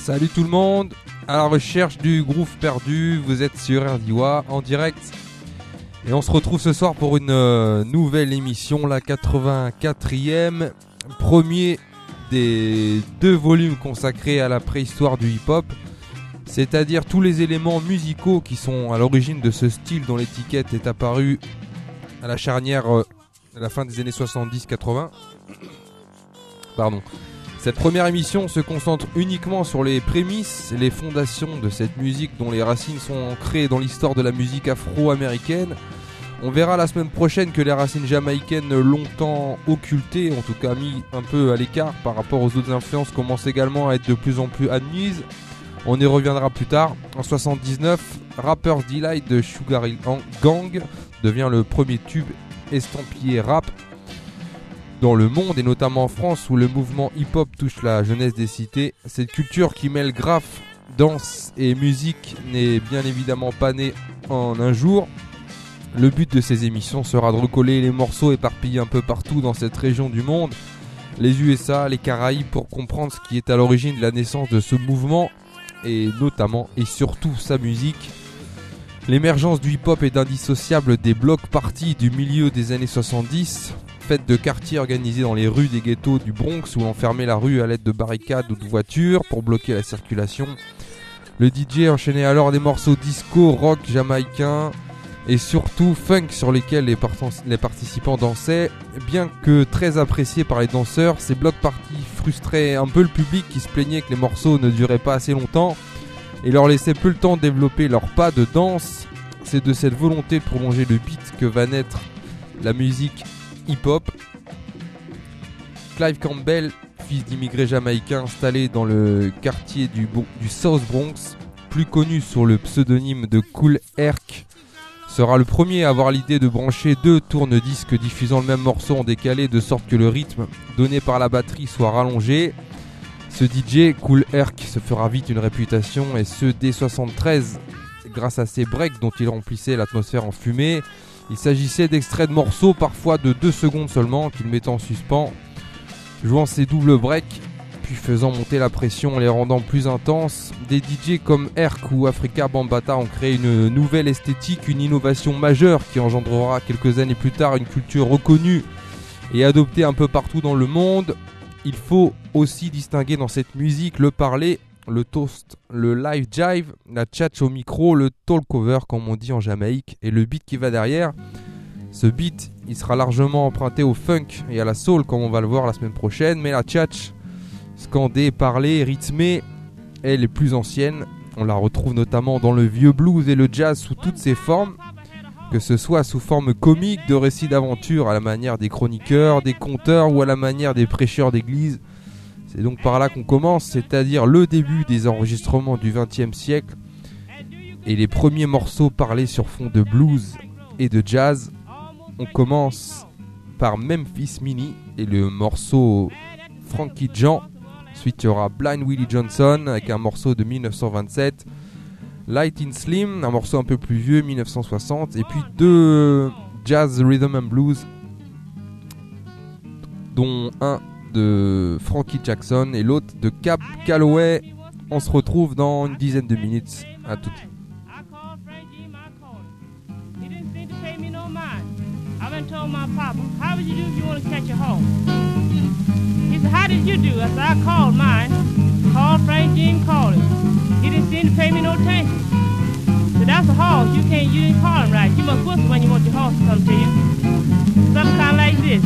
Salut tout le monde, à la recherche du groove perdu, vous êtes sur RDIWA en direct. Et on se retrouve ce soir pour une nouvelle émission, la 84e, premier des 2 volumes consacrés à la préhistoire du hip-hop. C'est-à-dire tous les éléments musicaux qui sont à l'origine de ce style dont l'étiquette est apparue à la charnière à la fin des années 70-80. Pardon. Cette première émission se concentre uniquement sur les prémices et les fondations de cette musique dont les racines sont ancrées dans l'histoire de la musique afro-américaine. On verra la semaine prochaine que les racines jamaïcaines longtemps occultées, en tout cas mis un peu à l'écart par rapport aux autres influences, commencent également à être de plus en plus admises. On y reviendra plus tard. En 79, Rapper's Delight de Sugar Hill Gang devient le premier tube estampillé rap dans le monde et notamment en France où le mouvement hip-hop touche la jeunesse des cités. Cette culture qui mêle graphe, danse et musique n'est bien évidemment pas née en un jour. Le but de ces émissions sera de recoller les morceaux éparpillés un peu partout dans cette région du monde, les USA, les Caraïbes, pour comprendre ce qui est à l'origine de la naissance de ce mouvement et notamment et surtout sa musique. L'émergence du hip-hop est indissociable des blocs parties du milieu des années 70, faites de quartiers organisés dans les rues des ghettos du Bronx où on fermait la rue à l'aide de barricades ou de voitures pour bloquer la circulation. Le DJ enchaînait alors des morceaux disco, rock jamaïcain et surtout funk sur lesquels les participants dansaient. Bien que très appréciés par les danseurs, ces blocs parties frustraient un peu le public qui se plaignait que les morceaux ne duraient pas assez longtemps et leur laissaient peu le temps de développer leurs pas de danse. C'est de cette volonté de prolonger le beat que va naître la musique hip-hop. Clive Campbell, fils d'immigrés jamaïcains installé dans le quartier du South Bronx, plus connu sous le pseudonyme de Kool Herc, sera le premier à avoir l'idée de brancher 2 tourne-disques diffusant le même morceau en décalé de sorte que le rythme donné par la batterie soit rallongé. Ce DJ, Kool Herc, se fera vite une réputation et ce dès 73 grâce à ses breaks dont il remplissait l'atmosphère en fumée. Il s'agissait d'extraits de morceaux parfois de 2 secondes seulement qu'il mettait en suspens, jouant ses doubles breaks puis faisant monter la pression en les rendant plus intenses. Des DJ comme Herc ou Afrika Bambaataa ont créé une nouvelle esthétique, une innovation majeure qui engendrera quelques années plus tard une culture reconnue et adoptée un peu partout dans le monde. Il faut aussi distinguer dans cette musique le parler, le toast, le live jive, la tchatch au micro, le talkover comme on dit en Jamaïque et le beat qui va derrière. Ce beat, il sera largement emprunté au funk et à la soul comme on va le voir la semaine prochaine, mais la tchatch, scandée, parlée, rythmée, elle est plus ancienne. On la retrouve notamment dans le vieux blues et le jazz sous toutes ses formes, que ce soit sous forme comique de récits d'aventure à la manière des chroniqueurs, des conteurs ou à la manière des prêcheurs d'église. C'est donc par là qu'on commence, c'est-à-dire le début des enregistrements du XXe siècle et les premiers morceaux parlés sur fond de blues et de jazz. On commence par Memphis Minnie et le morceau Frankie Jean. Ensuite il y aura Blind Willie Johnson avec un morceau de 1927, Light in Slim, un morceau un peu plus vieux, 1960, et puis 2 jazz rhythm and blues, dont un de Frankie Jackson et l'autre de Cab Calloway. On se retrouve dans une dizaine de minutes. À tout. How did you do? I said, I called mine. Called Frank, you didn't call him. He didn't seem to pay me no attention. So that's a horse. You didn't call him right. You must whistle when you want your horse to come to you. Something kind of like this.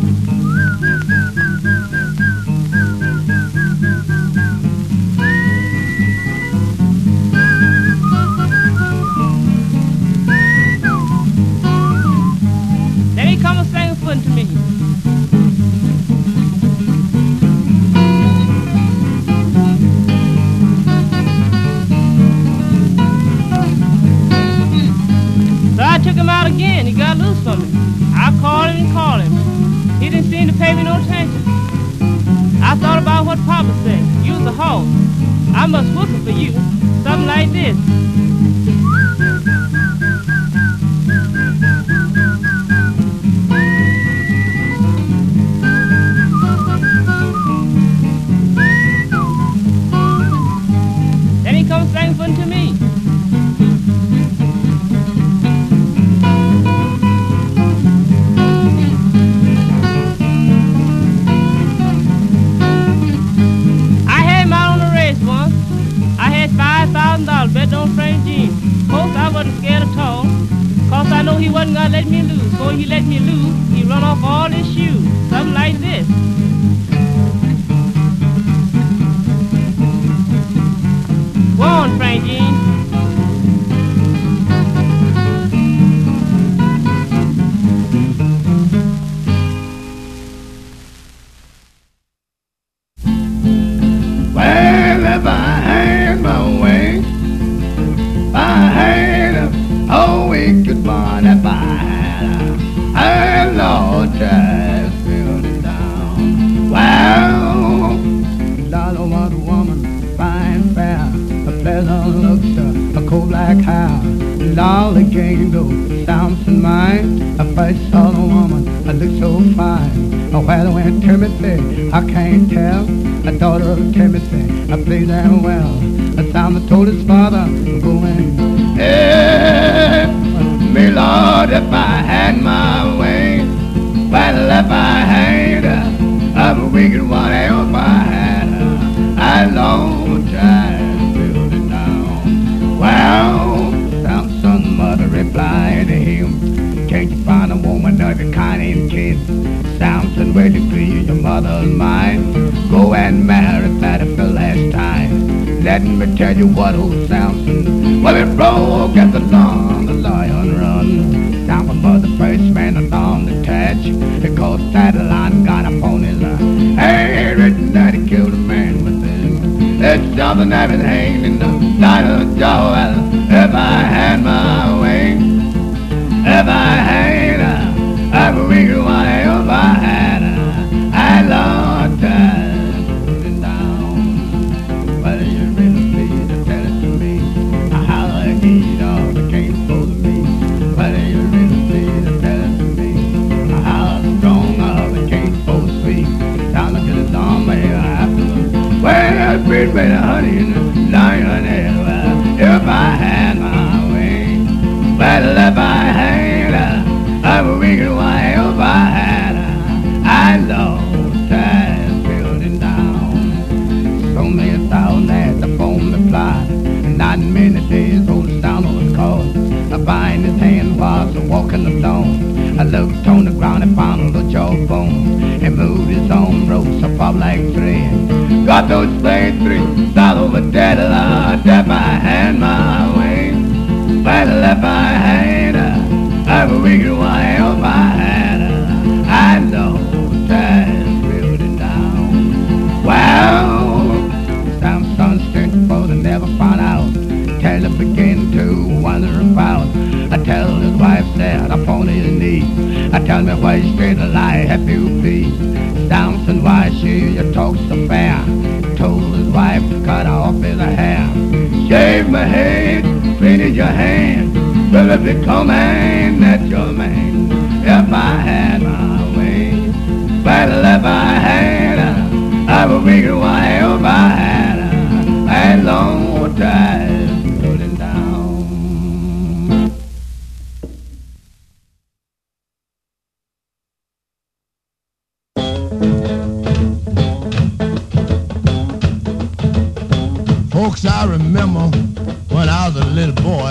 Then he come and sang a foot to me. I took him out again. He got loose from me. I called him and called him. He didn't seem to pay me no attention. I thought about what Papa said. You was a horse. I must whistle for you. Something like this. happened to me. I had my on a race once. I had $5,000 bet on Frank Jean. Of course, I wasn't scared at all, cause I know he wasn't gonna let me lose. Before he let me lose, he run off all his shoes. Something like this. Go on, Frank Jean. Well, if I had my way, if I had a wicked one, if I had a Lord just build it down. Well, Dollar was a woman, fine, fair, a pleasant looks, a coal black hair. Dollar gave those Samson mine. I first saw the woman, I looked so fine. Where went Timothy, I can't tell. A daughter of Timothy, I played them well. Simon told his father, go in. Hey, me Lord, if I had my way, well, if I had a wicked one, if I had a long time building down. Well, Samson's mother replied to him, can't you find a woman of your kind and kin? Samson, where you please your mother's mind? Go and marry Fatty for the last time. Let me tell you what old Samson, well, it broke at the lion run. Samson was the first man along the touch, because that lion got up on his hey, written that he killed a man with him. It's something that been hanging in the light of the jaw. If I had my way, if I had a wicked one, if I had a long time putting down. Well, you really please to tell it to me, how I need all the cane for me. Well, you really please to tell it to me, how strong all the cane for sweet. Down to the dawn, my hair after. Well, I breathe by the honey and the lion air. If I had my way, well, if I had a wicked one, if I had I long time building down. So many thousand had the phone reply, and not many days old sound was called. I find his hand was walking alone. I looked on the ground and found a jawbone, and moved his own ropes up like thread. Got those blades $3 with dead Lord, if I had my way. Well, if I had a wicked one, if I had I know time building down. Well, Samson stood for the never found out, till he began to wonder about. I tell his wife sat upon his knee, I tell me why straight a lie have you be. Samson, why she you talk so fair? Told his wife to cut off his hair. Shave my head, finish your hand, well, if it come and that's your man. If I had my way, well, if I had a wicked one, if I had a long time pulling down. Folks, I remember when I was a little boy,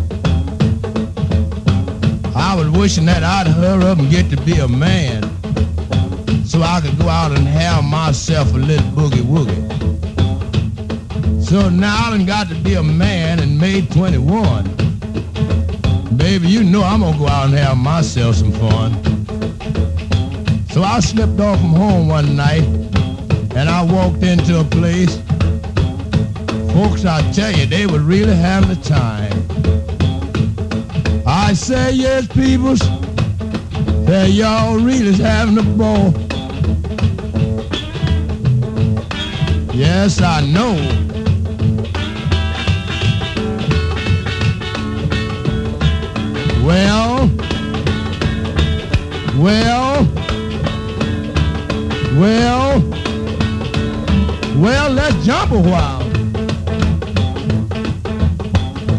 I was wishing that I'd hurry up and get to be a man, so I could go out and have myself a little boogie-woogie. So now I done got to be a man and made 21. Baby, you know I'm gonna go out and have myself some fun. So I slipped off from home one night, and I walked into a place. Folks, I tell you, they were really having a time. I say, yes, peoples, that y'all really is having a ball. Yes, I know. Well, let's jump a while.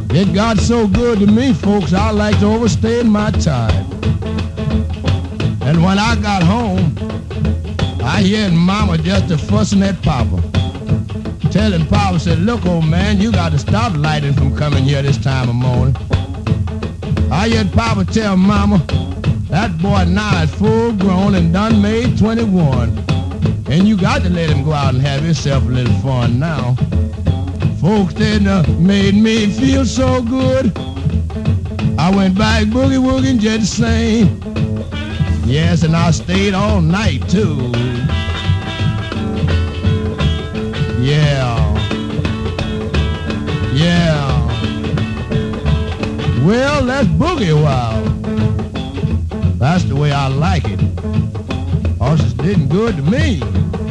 It got so good to me, folks, I like to overstay my time. And when I got home, I heard Mama just a fussing at Papa. Telling Papa, said, look, old man, you got to stop lighting from coming here this time of morning. I heard Papa tell Mama, that boy now is full grown and done made 21. And you got to let him go out and have himself a little fun now. Folks, they made me feel so good. I went back boogie-woogie just the same. Yes, and I stayed all night, too. Yeah. Yeah. Well, let's boogie a while. That's the way I like it. Horses did good to me.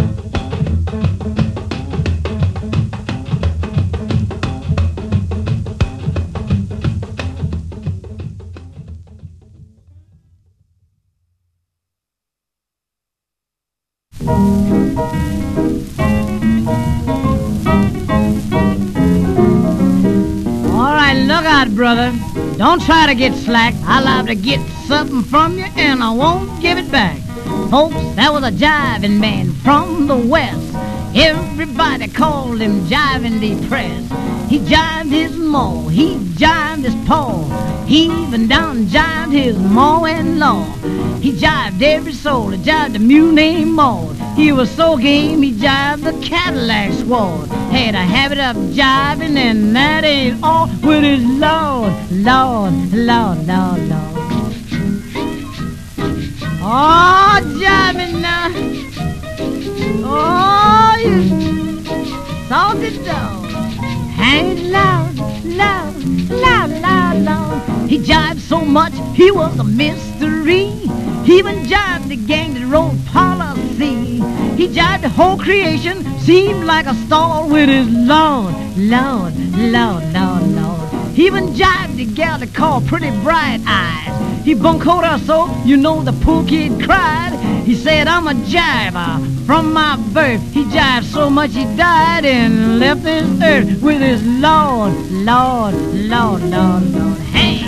Brother, don't try to get slack. I love to get something from you and I won't give it back. Folks, that was a jiving man from the west. Everybody called him Jiving Depressed. He jived his ma, he jived his paw. He even down jived his ma-in-law. He jived every soul, he jived the mule named Maud. He was so game, he jived the Cadillac squad. Had a habit of jiving, and that ain't all with his Lord, Lord, Lord, Lord, Lord. Oh, jiving now. Oh, you salty dog. Hang loud, loud, loud, loud, loud. He jived so much, he was a mystery. He even jived the gang that wrote policy. He jived the whole creation, seemed like a star with his Lord, Lord, Lord, Lord, Lord. He even jived the gal that called Pretty Bright Eyes. He buncoed her so, you know the poor kid cried. He said, I'm a jiver from my birth. He jived so much he died and left this earth with his Lord, Lord, Lord, Lord, Lord. Hey!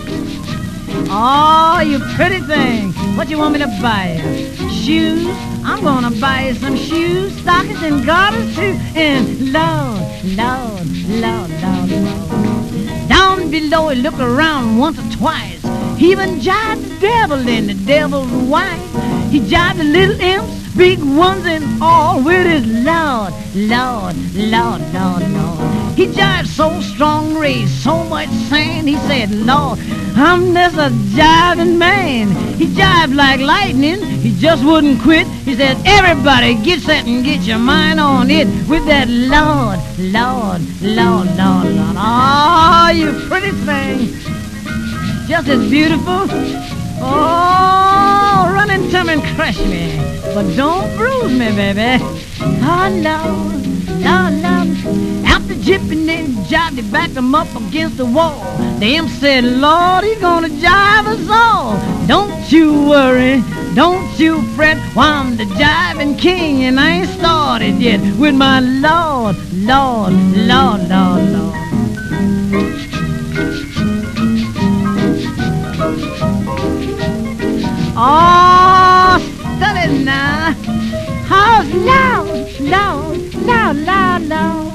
Oh, you pretty thing. What you want me to buy you? Shoes? I'm gonna buy you some shoes, stockings, and garters too. And Lord, Lord, Lord, Lord, Lord. Down below, he looked around once or twice. He even jived the devil and the devil's wife. He jived the little imps, big ones and all, with his Lord, Lord, Lord, Lord, Lord. He jived so strong, raised so much sand. He said, Lord, I'm just a jiving man. He jived like lightning. He just wouldn't quit. He said, everybody get set and get your mind on it with that Lord, Lord, Lord, Lord, Lord. Oh, you pretty thing. Just as beautiful. Oh, run and come and crush me. But don't bruise me, baby. Oh, Lord, Lord, Lord. After jipping, they jived, they backed him up against the wall. The imp said, Lord, he's gonna jive us all. Don't you worry, don't you fret. Why, I'm the jiving king and I ain't started yet with my Lord, Lord, Lord, Lord, Lord. Oh, study now. How's loud, loud, loud, loud, loud.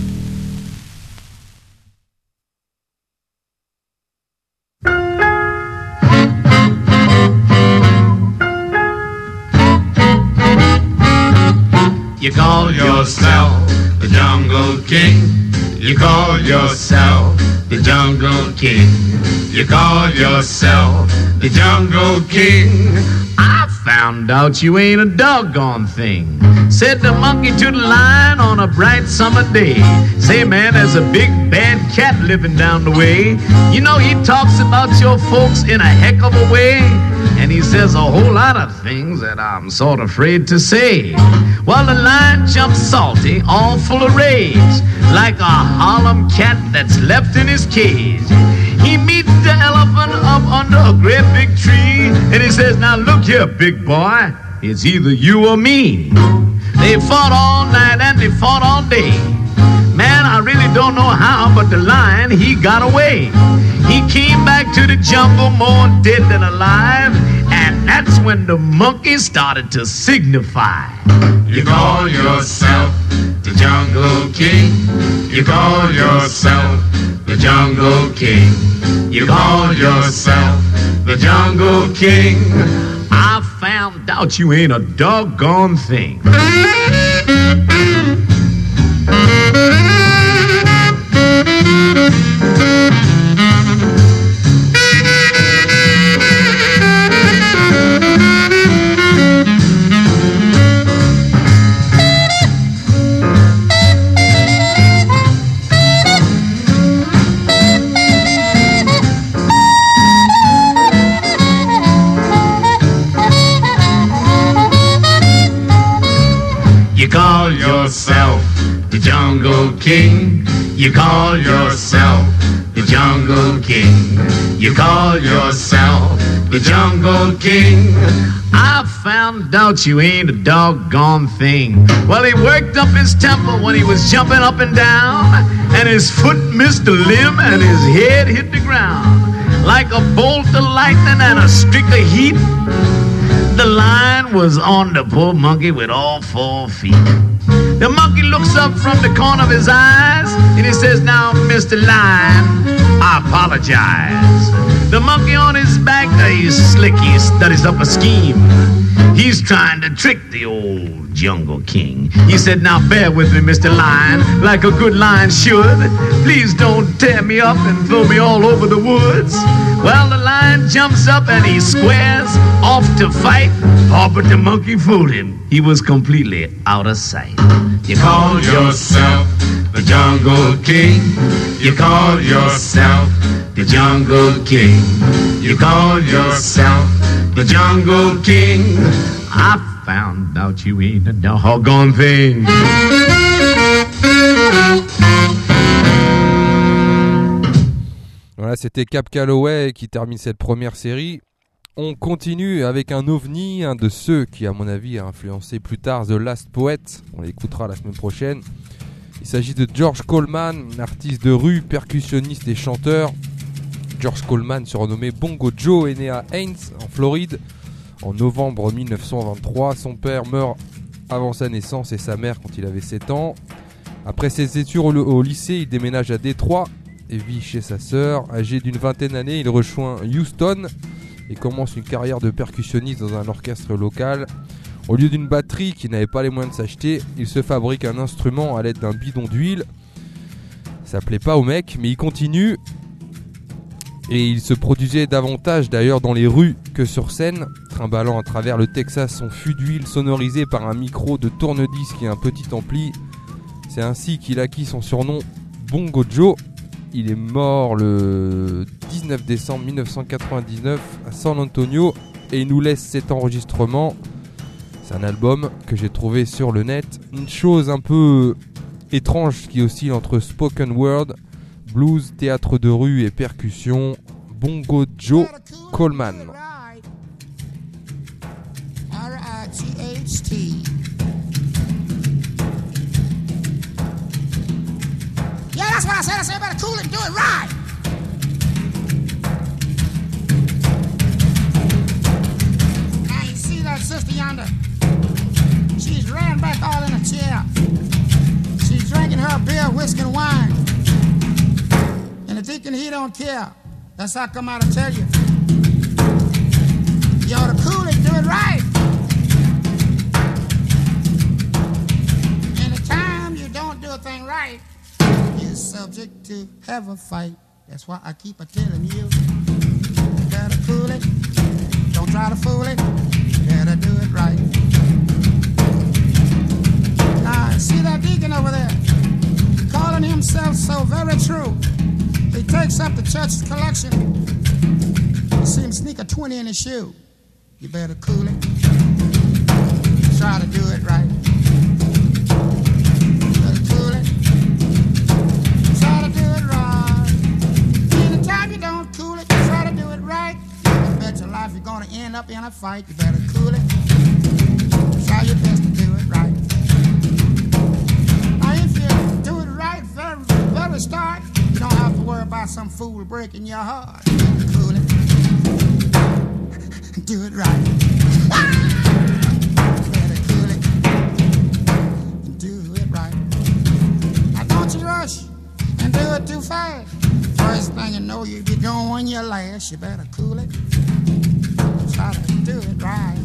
You call yourself the Jungle King. You call yourself the Jungle King. You call yourself the Jungle King. I found out you ain't a doggone thing, said the monkey to the lion on a bright summer day. Say, man, there's a big bad cat living down the way. You know, he talks about your folks in a heck of a way, and he says a whole lot of things that I'm sort of afraid to say. Well, the lion jumps salty, all full of rage, like a Harlem cat that's left in his cage. He meets the elephant up under a great big tree, and he says, now look here, big boy, it's either you or me. They fought all night and they fought all day. Man, I really don't don't know how, but the lion, he got away. He came back to the jungle more dead than alive, and that's when the monkey started to signify. You call yourself the Jungle King. You call yourself the Jungle King. You call yourself the Jungle King. I found out you ain't a doggone thing. You call yourself the Jungle King. You call yourself the Jungle King. You call yourself the Jungle King. I found out you ain't a doggone thing. Well, he worked up his temper when he was jumping up and down, and his foot missed a limb and his head hit the ground. Like a bolt of lightning and a streak of heat, the lion was on the poor monkey with all 4 feet. The monkey looks up from the corner of his eyes and he says, "Now, Mr. Lion, I apologize." The monkey on his back, he's slick, he studies up a scheme. He's trying to trick the old Jungle King. He said, "Now bear with me, Mr. Lion, like a good lion should. Please don't tear me up and throw me all over the woods." Well, the lion jumps up and he squares off to fight. Oh, but the monkey fooled him. He was completely out of sight. You call yourself the Jungle King. You call yourself the Jungle King. You call yourself the Jungle King. I found out you ain't a doggone thing. Voilà, c'était Cab Calloway qui termine cette première série. On continue avec un ovni, un de ceux qui, à mon avis, a influencé plus tard The Last Poet. On l'écoutera la semaine prochaine. Il s'agit de George Coleman, artiste de rue, percussionniste et chanteur. George Coleman, surnommé Bongo Joe, est né à Haines, en Floride, en novembre 1923. Son père meurt avant sa naissance et sa mère quand il avait 7 ans. Après ses études au lycée, il déménage à Détroit et vit chez sa sœur. Âgé d'une vingtaine d'années, il rejoint Houston et commence une carrière de percussionniste dans un orchestre local. Au lieu d'une batterie qu'il n'avait pas les moyens de s'acheter, il se fabrique un instrument à l'aide d'un bidon d'huile. Ça plaît pas au mec, mais il continue. Et il se produisait davantage d'ailleurs dans les rues que sur scène, trimballant à travers le Texas son fût d'huile sonorisé par un micro de tourne-disque et un petit ampli. C'est ainsi qu'il acquit son surnom Bongo Joe. Il est mort le 19 décembre 1999 à San Antonio et il nous laisse cet enregistrement. C'est un album que j'ai trouvé sur le net. Une chose un peu étrange qui oscille entre spoken word, blues, théâtre de rue et percussion. Bongo Joe Coleman. R-I-G-H-T. Yeah, that's what I said. I said, better cool it and do it right. Now you see that sister yonder? She's ran back all in a chair. She's drinking her beer, whiskey, and wine. And the deacon, he don't care. That's how come out to tell you. You ought to cool it, do it right. Anytime you don't do a thing right, you're subject to have a fight. That's why I keep telling you, you better cool it. Don't try to fool it. You better do it right. Now, see that deacon over there? Calling himself so very true. He takes up the church's collection. You see him sneak a 20 in his shoe. You better cool it. Try to do it right. You better cool it. Try to do it right. Anytime you don't cool it, try to do it right. You bet your life you're gonna end up in a fight. You better cool it. Try your best to do it right. Now if you do it right, very about some fool breaking your heart. Cool it. Do it right. Better cool it. Do it right. Now don't you rush and do it too fast. First thing you know, you be going your last. You better cool it. Try to do it right.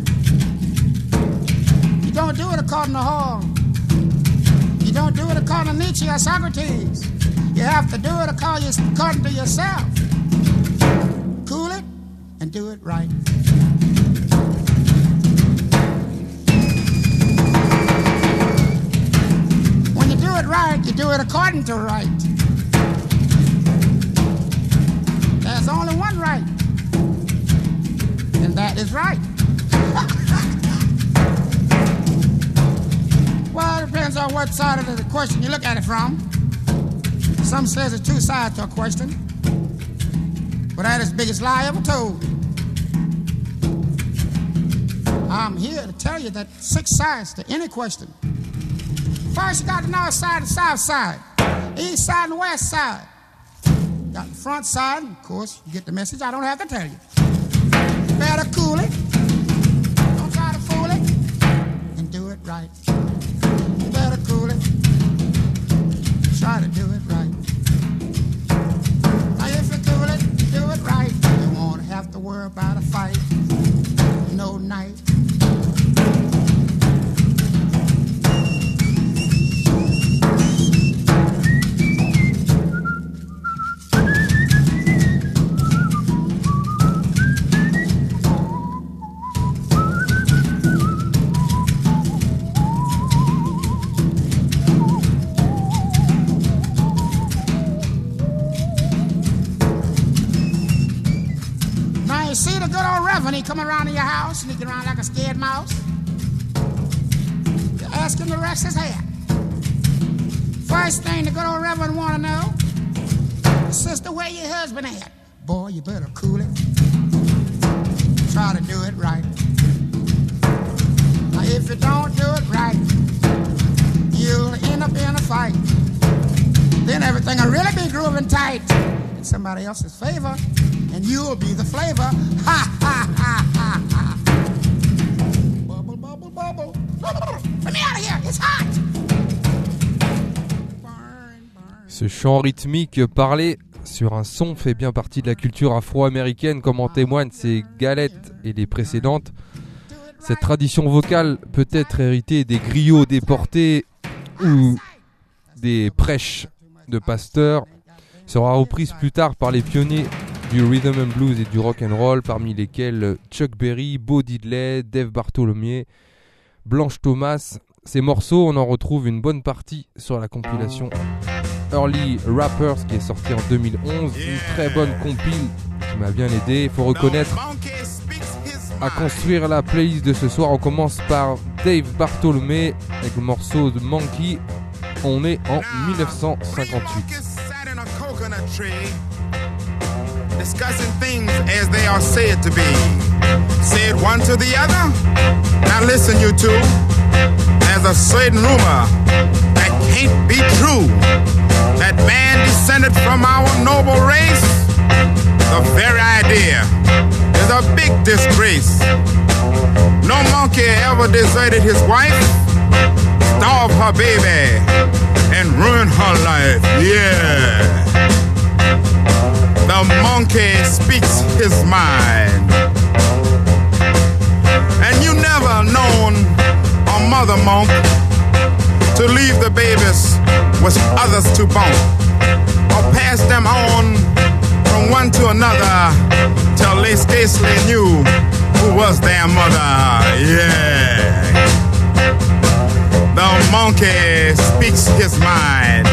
You don't do it according to Hall. You don't do it according to Nietzsche or Socrates. You have to do it according to yourself. Cool it and do it right. When you do it right, you do it according to right. There's only one right, and that is right. Well, it depends on what side of the question you look at it from. Some says there's two sides to a question, but that is the biggest lie ever told. I'm here to tell you that 6 sides to any question. First, you got the north side and south side, east side and west side. Got the front side, of course, you get the message. I don't have to tell you. You better cool it. Don't try to fool it, and do it right. You better cool it. Try to do it right. Now if you cool it, do it right. You won't have to worry about a fight. No night. When he come around in your house, sneaking around like a scared mouse, you ask him to rest his hair. First thing the good old Reverend want to know, sister, where your husband at? Boy, you better cool it. Try to do it right. Now, if you don't do it right, you'll end up in a fight. Then everything will really be grooving tight in somebody else's favor. And you'll be the flavor. Ha, ha, ha, ha, ha. Bubble, bubble, bubble. Let me out of here, it's hot. Ce chant rythmique parlé sur un son fait bien partie de la culture afro-américaine, comme en témoignent ces galettes et les précédentes. Cette tradition vocale peut être héritée des griots déportés ou des prêches de pasteurs, sera reprise plus tard par les pionniers du rhythm and blues et du rock and roll, parmi lesquels Chuck Berry, Bo Diddley, Dave Bartholomew, Blanche Thomas. Ces morceaux, on en retrouve une bonne partie sur la compilation Early Rappers qui est sortie en 2011. Une très bonne compile qui m'a bien aidé. Il faut reconnaître, à construire la playlist de ce soir, on commence par Dave Bartholomew avec le morceau de Monkey. On est en 1958. Discussing things as they are said to be. Said one to the other. Now listen, you two. There's a certain rumor that can't be true. That man descended from our noble race. The very idea is a big disgrace. No monkey ever deserted his wife, starved her baby, and ruined her life. Yeah. The monkey speaks his mind. And you never known a mother monk to leave the babies with others to bone, or pass them on from one to another till they scarcely knew who was their mother. Yeah. The monkey speaks his mind.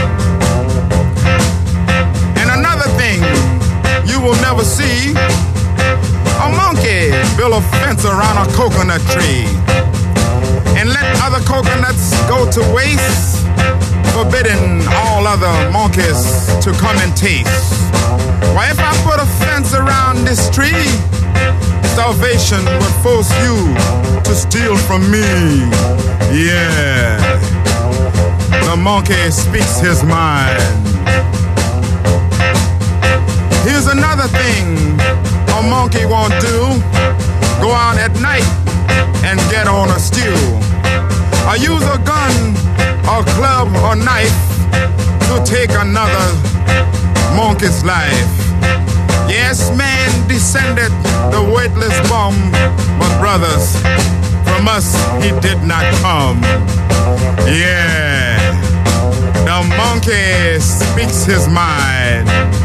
And another thing you will never see, a monkey build a fence around a coconut tree and let other coconuts go to waste, forbidding all other monkeys to come and taste. Why, if I put a fence around this tree, salvation would force you to steal from me. Yeah, the monkey speaks his mind. Here's another thing a monkey won't do. Go out at night and get on a stew. Or use a gun or club or knife to take another monkey's life. Yes, man descended the weightless bum, but brothers, from us he did not come. Yeah, the monkey speaks his mind.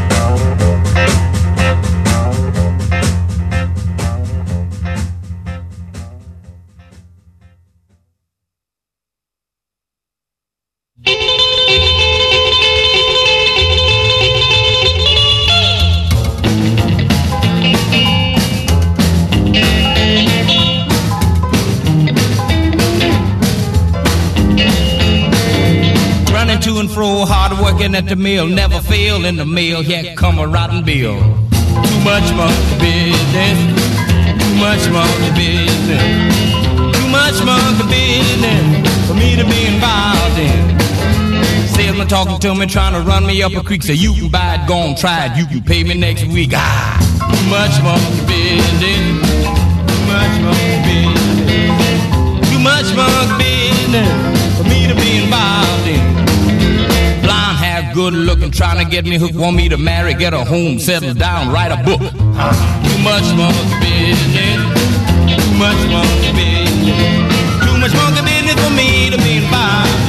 To and fro, hard working at the mill, never fail in the mill, here come a rotten bill. Too much monkey business, too much monkey business, too much monkey business for me to be involved in. Salesman talking to me, trying to run me up a creek, say you can buy it, go on, try it, you can pay me next week. Ah, too much monkey business, too much monkey business, too much monkey business for me to be involved in. Blonde hair, good looking, trying to get me hooked, want me to marry, get a home, settle down, write a book. Too much monkey business, too much monkey business, too much monkey business for me to be involved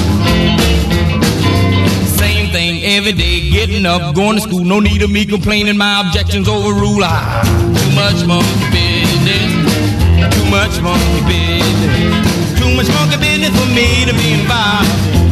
in. Same thing every day, getting up, going to school, no need of me complaining, my objections overrule. Too much monkey business, too much monkey business, too much monkey business for me to be involved in.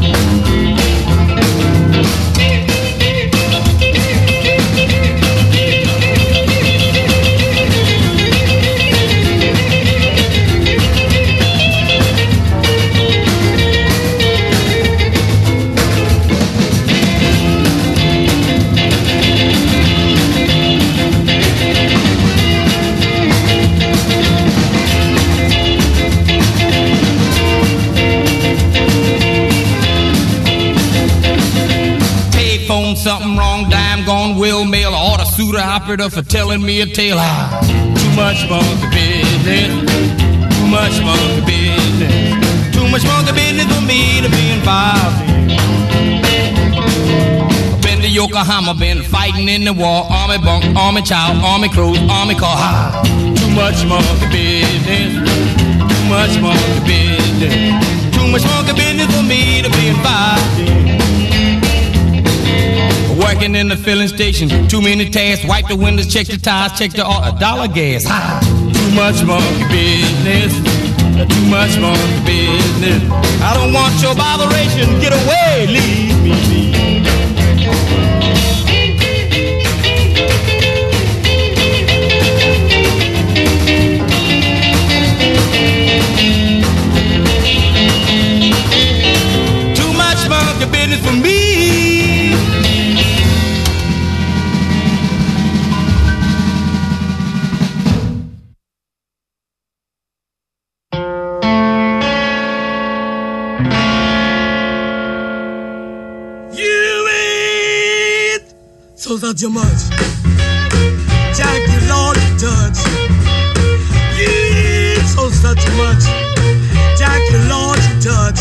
Something wrong, dime gone, will mail, order suit or operator for telling me a tale. Too much monkey business, too much monkey business, too much monkey business for me to be involved in. Been to Yokohama, been fighting in the war, army bunk, army child, army crows, army car. Too much monkey business, too much monkey business, too much monkey business for me to be involved in. Working in the filling station, too many tasks, wipe the windows, check the tires, check the dollar gas. Too much monkey business, too much monkey business. I don't want your botheration, get away, leave me be. Too much monkey business for me. Such a much, Jack, you Lord, you touch. You eat so such a much, Jack, you Lord, you touch.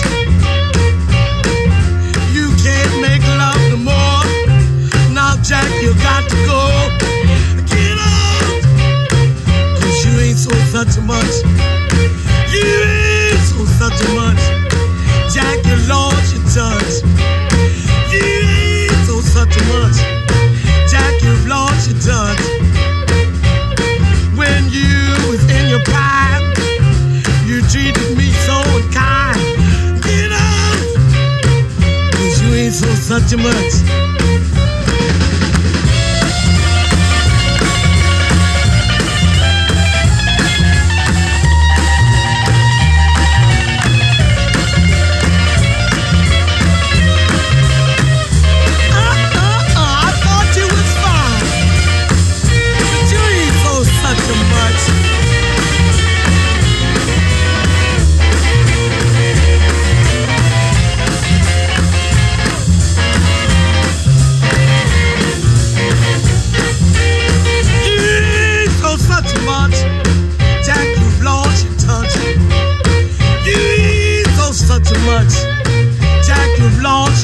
You can't make love no more. Now, Jack, you got to go. Get out, 'cause you ain't so such a much. You ain't so such a much, Jack, you Lord, you touch. You ain't so such a much. Jack, you've lost your touch. When you was in your prime, you treated me so unkind. Get out, 'cause you ain't so such a much.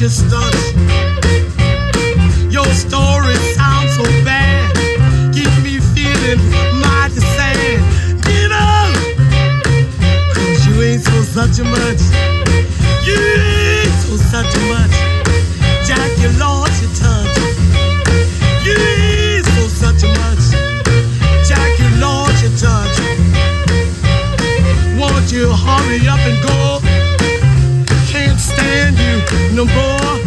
your stunts. Your story sounds so bad, keep me feeling mighty sad. Get up, 'cause you ain't so such a much. You ain't so such a much. Jack, you lost your touch. You ain't so such a much. Jack, you lost your touch. Won't you hurry up and go? Can't stand you no more.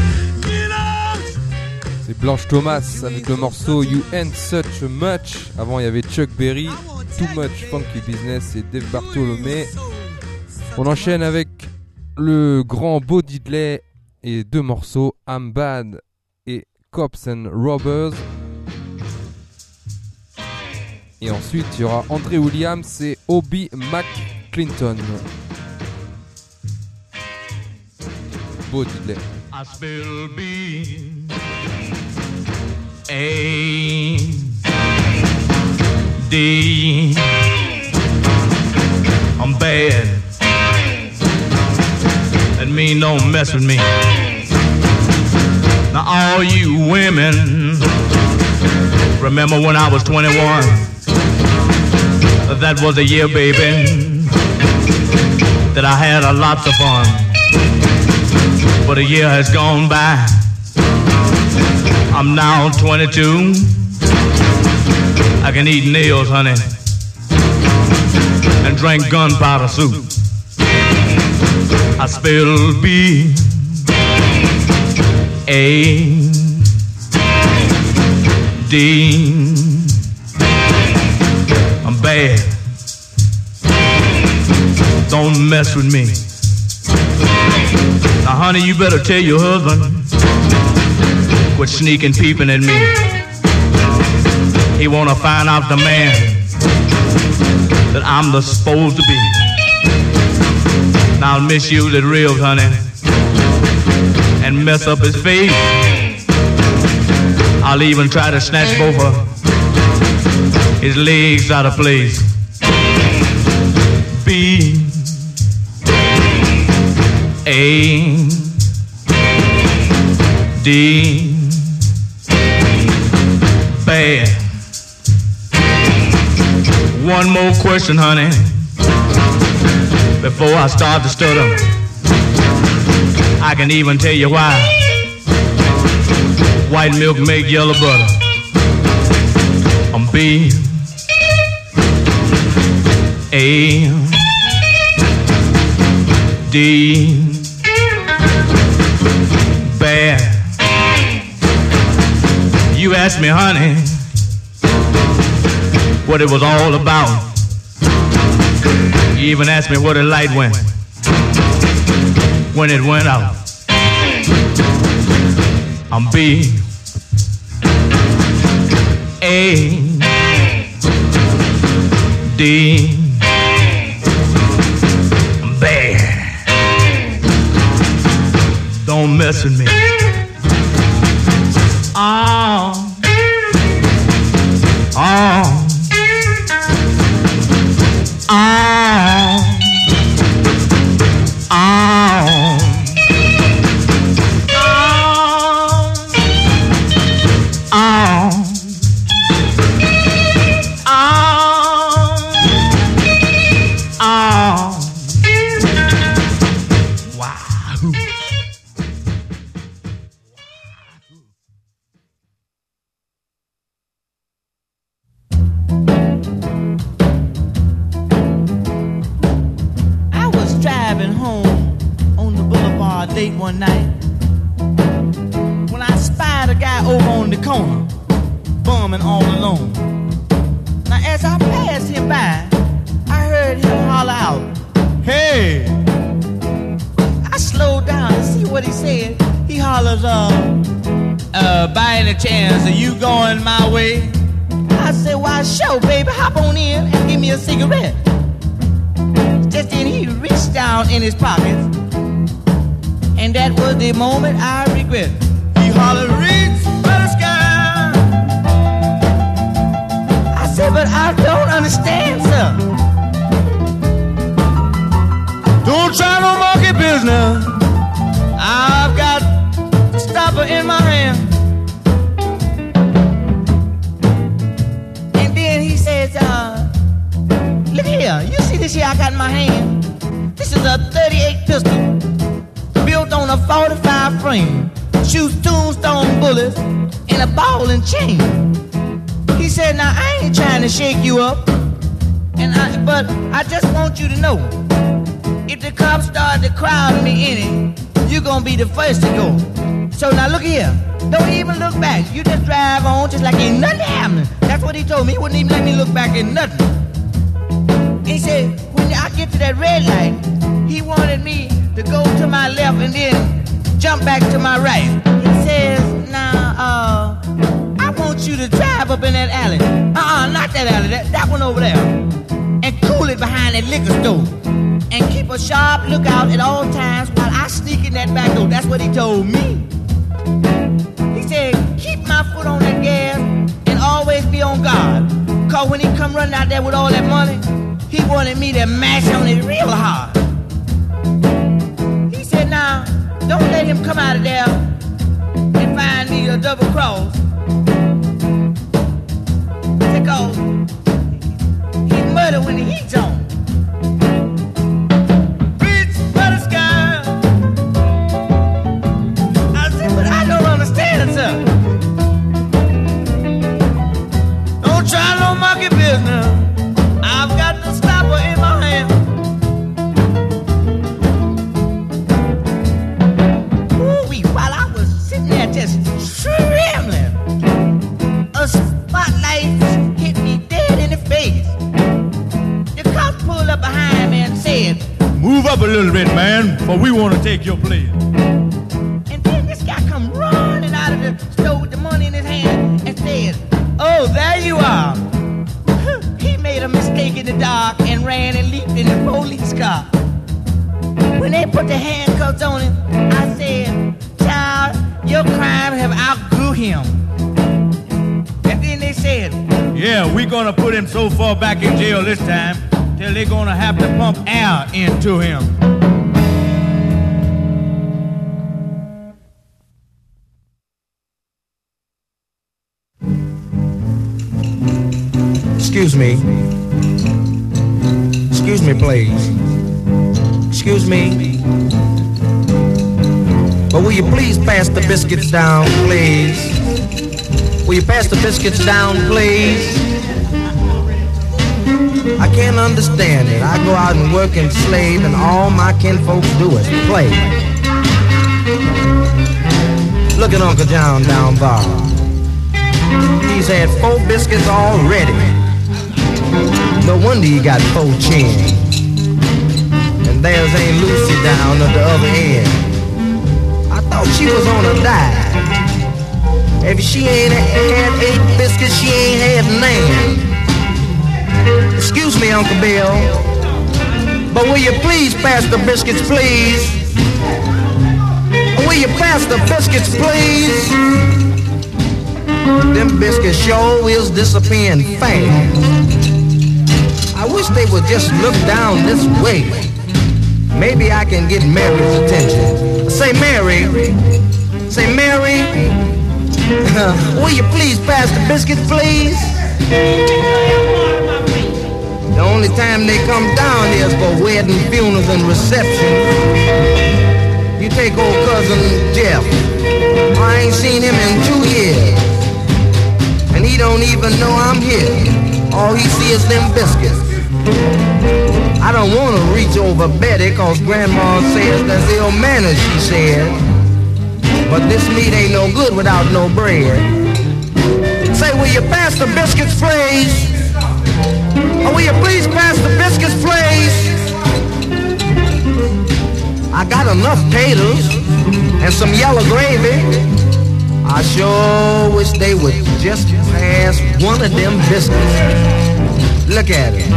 C'est Blanche Thomas avec le morceau You Ain't Such Much. Avant il y avait Chuck Berry, Too Much Funky Business et Dave Bartolomé. On enchaîne avec le grand Bo Diddley et deux morceaux, I'm Bad et Cops and Robbers. Et ensuite il y aura André Williams et Obi McClinton. Bo Diddley. I spill beans, A, D, I'm bad. That mean don't mess with me. Now all you women, remember when I was 21? That was a year, baby, that I had a lot of fun. But a year has gone by. I'm now 22. I can eat nails, honey, and drink gunpowder soup. I spill B, A, D. I'm bad. Don't mess with me. Now, honey, you better tell your husband quit sneaking, peeping at me. He wanna find out the man that I'm the supposed to be. Now I'll misuse it real, honey, and mess up his face. I'll even try to snatch both of his legs out of place. B, A, D, bad. One more question, honey, before I start to stutter. I can even tell you why white milk make yellow butter. I'm B, A, D, bad. You asked me, honey, what it was all about. You even asked me where the light went when it went out. I'm B, A, D, I'm bad. Don't mess with me. Oh, oh, oh, oh, oh, oh, oh. Wow. Driving home on the boulevard late one night when I spied a guy over on the corner bumming all alone. Now as I passed him by, I heard him holler out, "Hey!" I slowed down to see what he said. He hollers, by any chance are you going my way? I said, "Why sure, baby, hop on in and give me a cigarette." Just then he reached down in his pockets, and that was the moment I regret. He hollered, "Reach for the sky." I said, "But I don't understand, sir." "Don't try no monkey business. I've got my hand. This is a 38 pistol, built on a 45 frame. Shoots tombstone bullets and a ball and chain. He said, now I ain't trying to shake you up, but I just want you to know, if the cops start to crowd me in it, you gonna be the first to go. So now look here, don't even look back. You just drive on just like ain't nothing happening. That's what he told me. He wouldn't even let me look back in nothing. He said, when I get to that red light, he wanted me to go to my left and then jump back to my right. He says, now, I want you to drive up in that alley. Not that alley, that one over there. And cool it behind that liquor store. And keep a sharp lookout at all times while I sneak in that back door. That's what he told me. He said, keep my foot on that gas and always be on guard. Cause when he come running out there with all that money, he wanted me to mash on it real hard. He said, now, don't let him come out of there and find me a double cross. Because he murder when the heat's on. Rich butter sky. I said, but I don't understand it, sir. Don't try no monkey business. I've got the stopper in my hand. Ooh-wee, while I was sitting there just trembling, a spotlight hit me dead in the face. The cop pulled up behind me and said, move up a little bit, man, for we want to take your place. And then this guy come running out of the store with the money in his hand and said, oh, there you are. He made a mistake in the dark and ran and leaped in the police car. When they put the handcuffs on him, I said, child, your crime have outgrew him. And then they said, yeah, we're gonna put him so far back in jail this time till they're gonna have to pump air into him. Excuse me. Excuse me, please. Excuse me. But will you please pass the biscuits down, please? Will you pass the biscuits down, please? I can't understand it. I go out and work and slave, and all my kinfolks do is play. Look at Uncle John down bar. He's had 4 biscuits already. No wonder he got 4 chins. And there's Aunt Lucy down at the other end. I thought she was on a diet. If she ain't had 8 biscuits, she ain't had 9. Excuse me, Uncle Bill, but will you please pass the biscuits, please? Will you pass the biscuits, please? Them biscuits sure is disappearing fast. I wish they would just look down this way. Maybe I can get Mary's attention. Say, Mary. Say, Mary. Will you please pass the biscuits, please? The only time they come down is for wedding, funerals, and receptions. You take old cousin Jeff. I ain't seen him in 2 years. And he don't even know I'm here. All he sees is them biscuits. I don't want to reach over Betty, cause Grandma says that's ill manners, she said. But this meat ain't no good without no bread. Say, will you pass the biscuits, please? Or will you please pass the biscuits, please? I got enough taters and some yellow gravy. I sure wish they would just pass one of them biscuits. Look at it.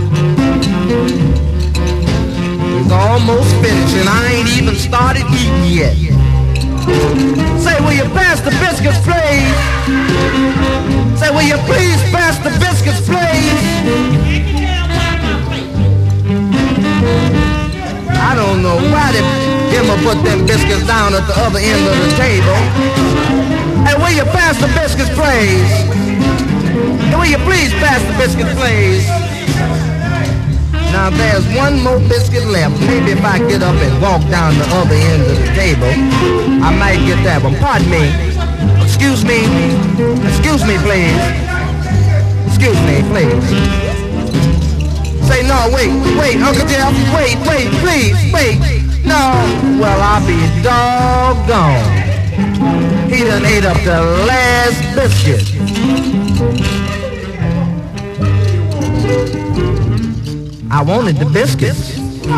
It's almost finished and I ain't even started eating yet. Say, will you pass the biscuits, please? Say, will you please pass the biscuits, please? I don't know why they ever put them biscuits down at the other end of the table. Hey, will you pass the biscuits, please? Hey, will you please pass the biscuits, please? Now there's one more biscuit left. Maybe if I get up and walk down the other end of the table, I might get that one. Pardon me. Excuse me. Excuse me, please. Excuse me, please. Say no, wait, Uncle Jeff, wait, please, wait. No, well, I'll be doggone. He done ate up the last biscuit. I wanted the biscuits.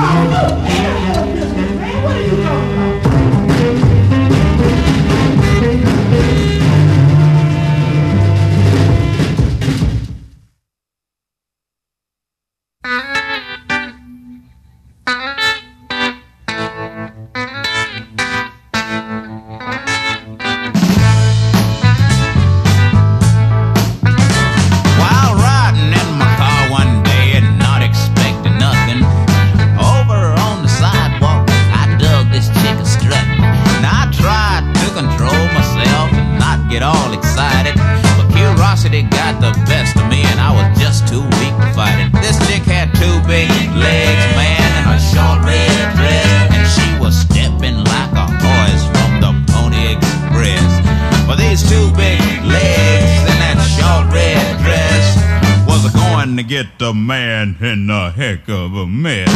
Get the man in a heck of a mess.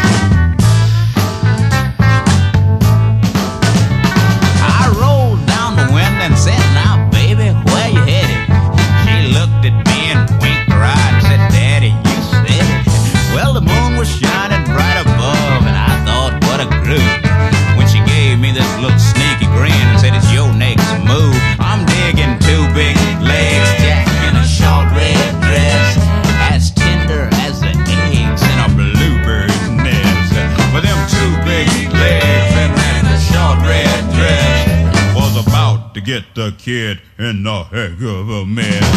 I rolled down the window and said, "Now, baby, where you headed?" She looked at me and winked her eye and said, "Daddy, you said it." Well, the moon was shining bright above, and I thought, what a groove. When she gave me this little sneaky grin and said, "It's your next move," I'm digging two big legs, Jack in a short red dress, as tender as the eggs in a bluebird's nest. With them two big legs and that short red dress Was about to get the kid in a heck of a mess.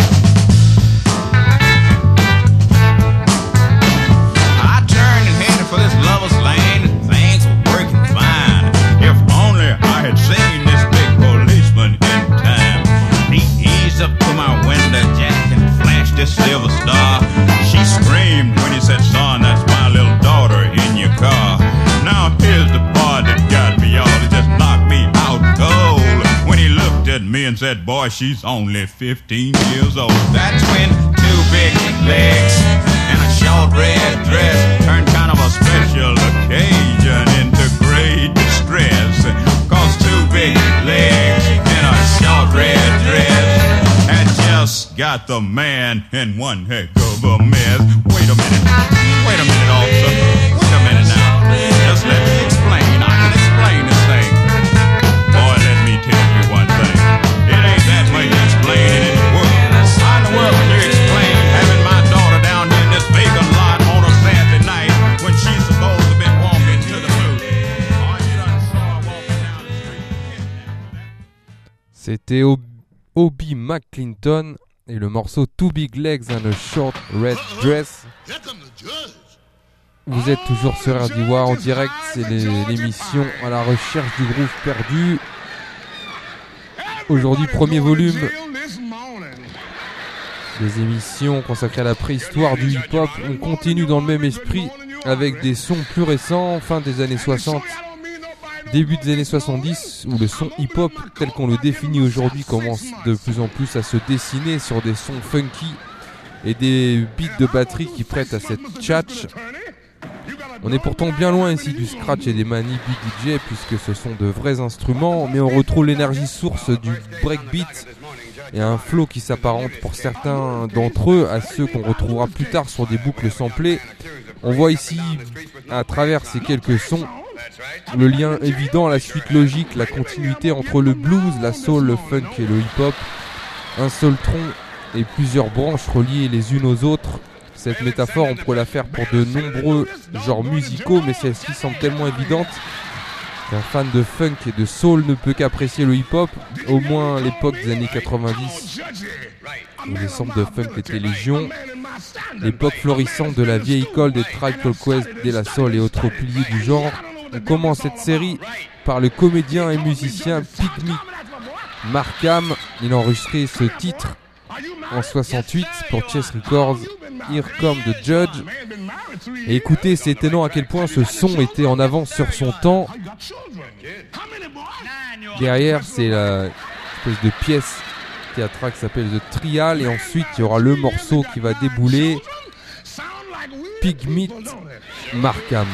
I turned and headed for this lover's lane, and things were working fine. If only I had seen this big policeman in time. He eased up to my window, Jack, and flashed his silver star. She screamed when he said, "Son, that's my little daughter in your car." Now here's the part that got me, y'all. It just knocked me out cold when he looked at me and said, "Boy, she's only 15 years old." That's when two big legs and a short red dress turned kind of a Special occasion into great distress, 'cause two big legs and a short red dress had just got the man in one heck of a mess. Wait a minute, officer. Wait a minute now. Just let me explain. I can explain this thing. Boy, let me tell you one thing. It ain't that much explaining in the world. How in the world can you explain having my daughter down here in this vacant lot on a Saturday night when she's supposed to be walking to the booth? Oh, you done saw her walking down the street. C'était Obi McClinton et le morceau Two Big Legs and a Short Red Dress. Vous êtes toujours sur RDWA en direct, c'est l'émission à la recherche du groove perdu. Aujourd'hui, premier volume des émissions consacrées à la préhistoire du hip-hop. On continue dans le même esprit avec des sons plus récents, fin des années 60, début des années 70, où le son hip-hop tel qu'on le définit aujourd'hui commence de plus en plus à se dessiner sur des sons funky et des beats de batterie qui prêtent à cette tchatch. On est pourtant bien loin ici du scratch et des manies beat DJ puisque ce sont de vrais instruments, mais on retrouve l'énergie source du breakbeat et un flow qui s'apparente pour certains d'entre eux à ceux qu'on retrouvera plus tard sur des boucles samplées. On voit ici, à travers ces quelques sons, le lien évident, la suite logique, la continuité entre le blues, la soul, le funk et le hip-hop. Un seul tronc et plusieurs branches reliées les unes aux autres. Cette métaphore, on pourrait la faire pour de nombreux genres musicaux, mais celle-ci semble tellement évidente qu'un fan de funk et de soul ne peut qu'apprécier le hip-hop, au moins à l'époque des années 90, où les samples de funk étaient légion. L'époque florissante de la vieille école des Tribe Called Quest, De La Soul et autres piliers du genre. On commence cette série par le comédien et musicien Pygmy Markham. Il a enregistré ce titre en 68 pour Chess Records, Here Come the Judge. Et écoutez, c'est étonnant à quel point ce son était en avance sur son temps. Derrière, c'est la espèce de pièce théâtrale qui s'appelle The Trial, et ensuite il y aura le morceau qui va débouler, Pigmeat Markham.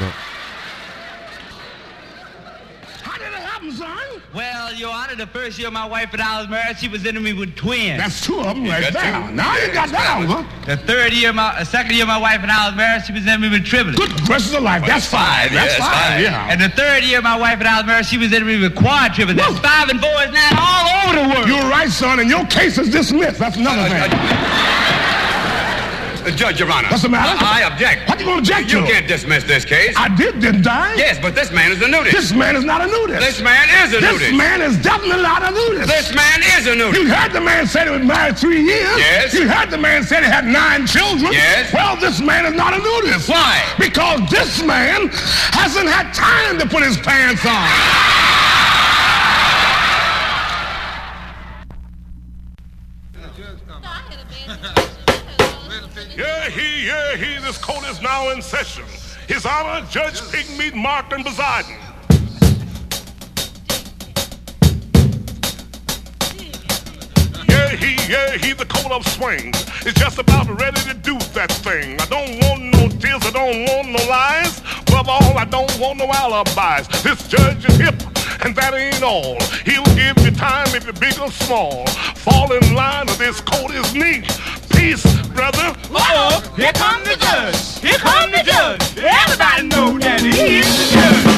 Well, Your Honor, the first year my wife and I was married, she was in me with twins. That's two of them right there. Now you got that over. The second year my wife and I was married, she was in me with triplets. Good gracious of life. That's five. That's five. Yeah. And the third year my wife and I was married, she was in me with quadruplets. That's 5 and 4 is now all over the world. You're right, son, and your case is dismissed. That's another thing. Judge, Your Honor. What's the matter? I object. What you gonna object to? You can't dismiss this case. I didn't I? Yes, but this man is a nudist. This man is not a nudist. This man is a nudist. This man is definitely not a nudist. This man is a nudist. You heard the man say he was married 3 years. Yes. You heard the man say he had 9 children. Yes. Well, this man is not a nudist. Why? Because this man hasn't had time to put his pants on. Yeah, he, this court is now in session. His Honor, Judge Pigmeat Markham presiding. Yeah, he, the coat of swings is just about ready to do that thing. I don't want no tears, I don't want no lies. Above all, I don't want no alibis. This judge is hip, and that ain't all. He'll give you time if you're big or small. Fall in line or this coat is neat. Peace, brother. Uh-oh, here come the judge. Here come the judge. Everybody know that he is the judge.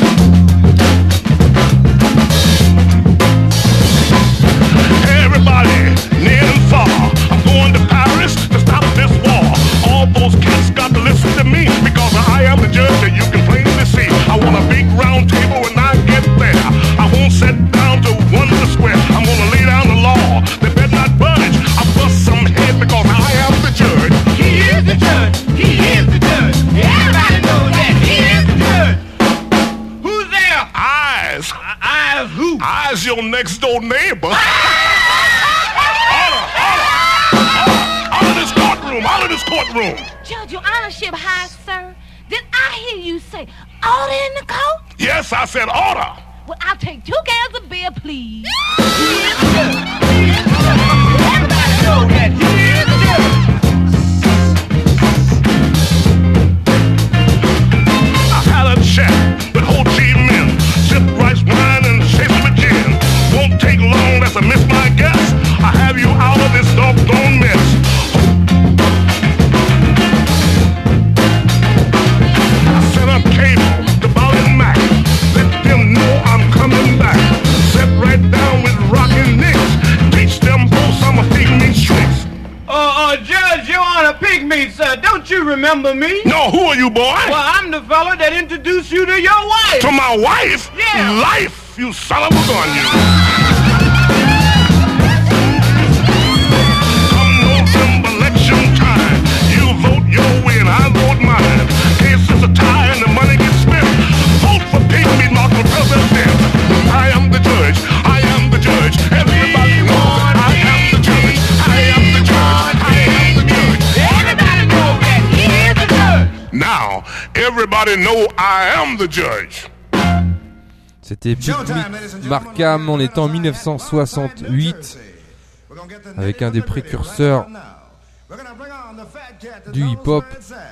Everybody, near and far, I'm going to Paris to stop this war. All those cats got to listen to me, because I am the judge that you can plainly see. I want a big round table when I get there. I won't sit down to wonder square. I'm gonna lay down the law. They better not budge. I bust some head because I am the judge. He is the judge. He is the judge. Everybody knows that he is the judge. Who's there? Eyes. Eyes who? Eyes your next door neighbor. Out of this courtroom. Judge, your honorship high, sir. Did I hear you say order in the court? Yes, I said order. Well, I'll take 2 cans of beer, please. Everybody know that he is the judge. I had a chat with Ho Chi Minh. Sip rice wine and chase with gin. Won't take long, that's a miss my guess. I have you out of this doggone mess. Judge, Your Honor, Pigmeat, sir. Don't you remember me? No, who are you, boy? Well, I'm the fella that introduced you to your wife. To my wife? Yeah. Life, you son of a gun, you. Come November election time, you vote your way and I vote mine. Case is a tie and the money gets spent. Vote for Pigmeat Markham for president. I am the judge. I am the judge. Everybody knows that I am the judge. I am the judge. I am the judge. Everybody knows that he is the judge. Now, everybody know I am the judge. C'était Pigmeat Markham, on est en 1968 avec un des précurseurs du hip-hop,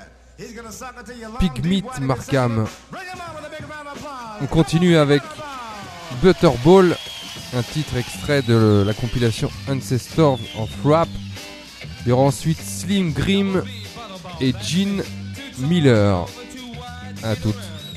Pigmeat Markham. On continue avec Butterball, un titre extrait de la compilation Ancestors of Rap. Il y aura ensuite Slim Grim et Gene Miller. À toutes.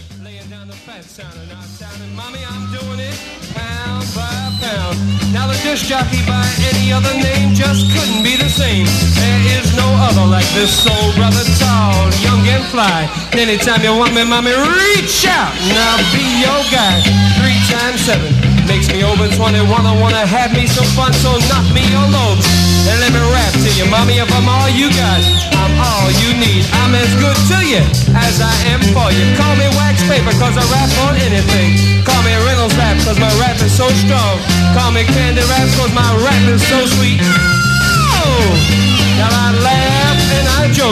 Now the disc jockey by any other name just couldn't be the same. There is no other like this soul brother, tall, young and fly. Anytime you want me, mommy, reach out and I'll be your guy. 3 times 7 makes me over 21. I wanna have me some fun, so knock me your loads and let me rap to you, mommy. If I'm all you got, I'm all you need. I'm as good to you as I am for you. Call me wax paper, cause I rap on anything. Call me Reynolds rap, cause my rap is so strong. Call me Candy Raps, cause my rap is so sweet. Oh!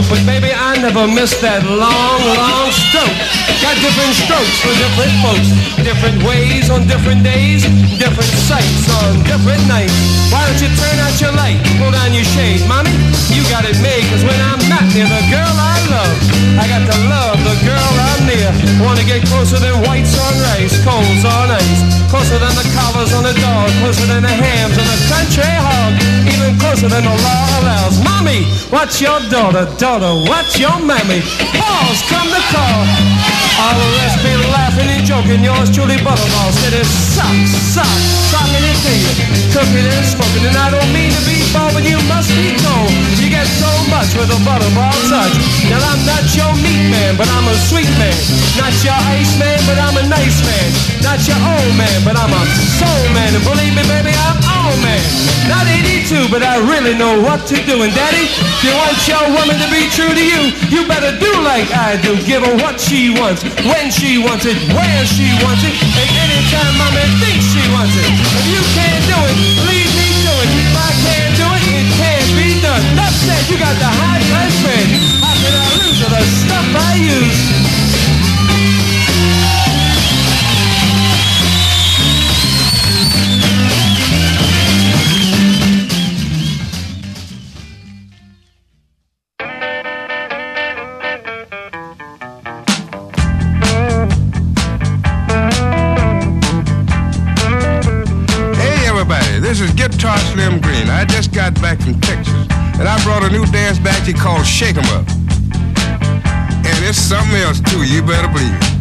stroke, but baby, I never miss that long, long stroke. Got different strokes for different folks, different ways on different days, different sights on different nights. Why don't you turn out your light, pull down your shade, mommy? You got it made, cause when I'm not near the girl I love, I got to love the girl I'm near. Wanna get closer than whites on rice, coals on ice, closer than the collars on a dog, closer than the hams on a country hog, even closer than the law allows. Mommy, what's your daughter? Daughter, what's your mammy? Balls come to call. All the rest be laughing and joking. Yours truly, Butterball, said it sucks, talking it to you, cooking and smoking. And I don't mean to be bold, but you must be told you get so much with a Butterball touch. Now I'm not your meat man, but I'm a sweet man. Not your ice man, but I'm a nice man. Not your old man, but I'm a soul man. And believe me, baby, I'm old man. Not 82, but I really know what to do. And daddy, if you want your woman to be true to you, you better do like I do. Give her what she wants, when she wants it, where she wants it, and anytime mama thinks she wants it. If you can't do it, leave me do it. If I can't do it, it can't be done. That said, you got the high price friend. How can I lose all the stuff I use? This is Guitar Slim Green. I just got back from Texas, and I brought a new dance back here called Shake 'em Up. And it's something else too, you better believe it.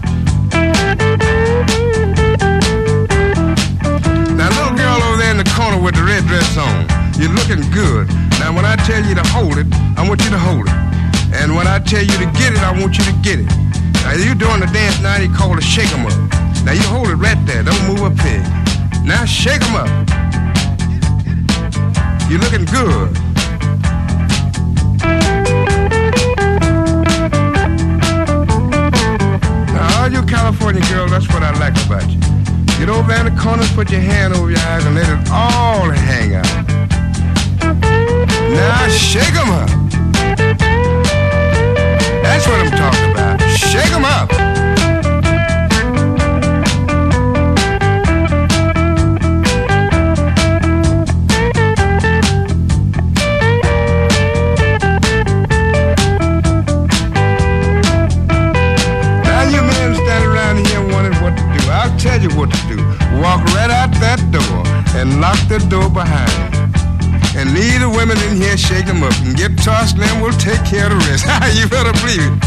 Now, little girl over there in the corner with the red dress on, you're looking good. Now, when I tell you to hold it, I want you to hold it. And when I tell you to get it, I want you to get it. Now, you're doing the dance now, you call it Shake 'em Up. Now, you hold it right there. Don't move a peg. Now, shake 'em up. You're looking good. Now, all you California girls, that's what I like about you. Get over there in the corners, put your hand over your eyes, and let it all hang out. Now, shake 'em up. That's what I'm talking about. Shake 'em up. I'll tell you what to do. Walk right out that door and lock the door behind you. And leave the women in here, shake them up. And get tossed, and we'll take care of the rest. You better believe it.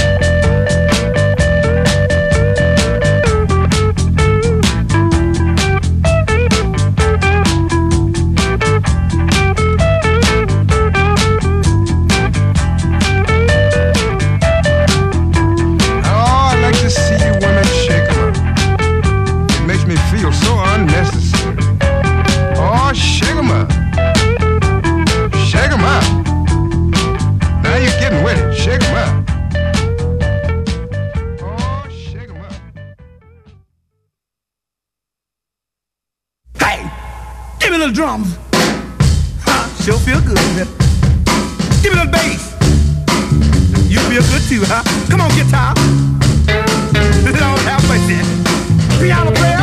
Drums. Huh? Sure feel good. Give me a little bass. You feel good too, huh? Come on, guitar. Lord have mercy. Piano player.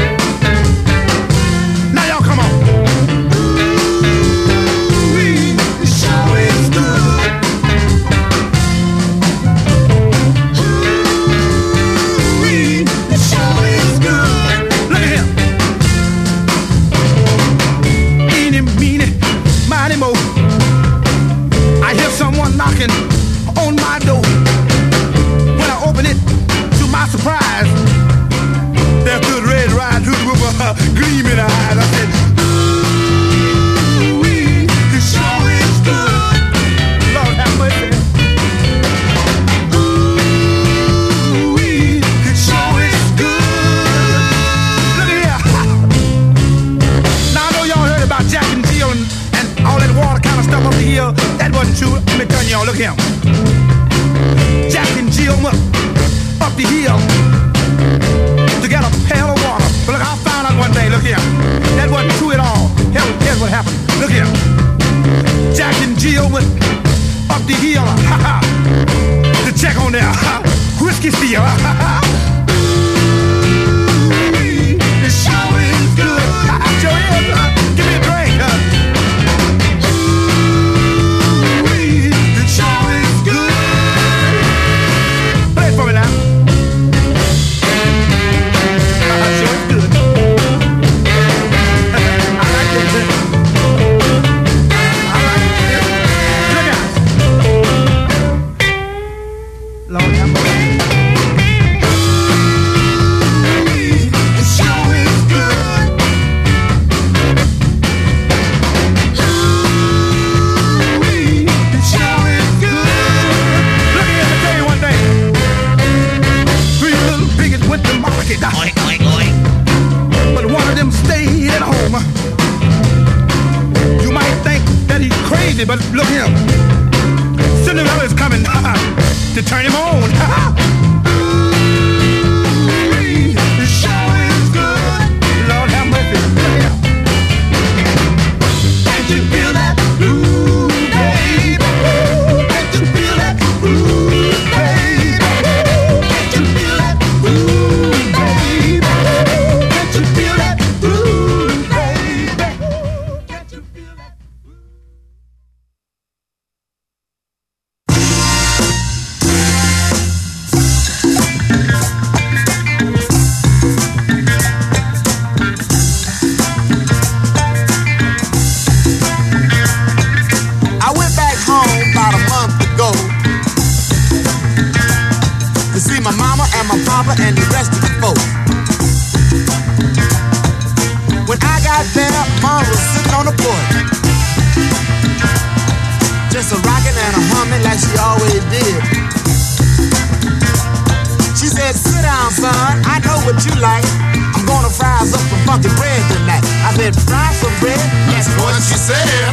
Now y'all come on. Ooh, the show is good. Ooh, the show is good. Look at him. Mighty mo. I hear someone knocking on my door. When I open it, to my surprise, there's good Red Riding Hood with a gleaming eyes. I said, ooh, the show is good. Lord have mercy. Ooh, the show is good. Look at here. Now I know y'all heard about Jack and Jill and all that water kind of stuff up the hill. That wasn't true. Let me tell y'all, look at him. Jack and Jill up the hill to get a pail of water. But look, I found out one day, look here. That wasn't true at all. Here's what happened. Look here. Jack and Jill went up the hill to check on their whiskey still. It sure is good. Sure is. Give me a drink. It sure is good. Play it for me now. Sure is good. I like it. Look out. Lord have mercy. It sure is good. It sure is good. Look here, let me tell you one thing. 3 little pigs went to market. Oink, oink, oink. But one of them stayed at home. You might think that he's crazy, but look here. Cinderella's coming to turn him on. It sure is good. Lord have mercy. Can't you feel that groove, baby? Can't you feel that groove, baby? Can't you feel that groove, baby? Can't you feel that groove, baby? Can't you feel that? I went back home about a month ago to see my mama and my papa and the rest of the folks. When I got there, Mom was sitting on the porch, just a rocking and a humming like she always did. She said, "Sit down, son, I know what you like. I'm gonna fry us up some funky bread tonight." I said, "Fry some bread?" That's what she said.